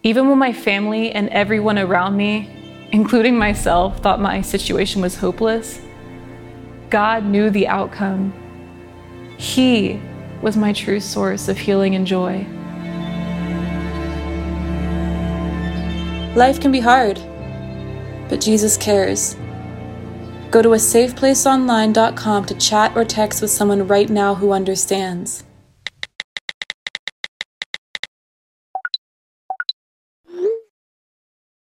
Even when my family and everyone around me, including myself, thought my situation was hopeless, God knew the outcome. He was my true source of healing and joy. Life can be hard, but Jesus cares. Go to asafeplaceonline.com to chat or text with someone right now who understands.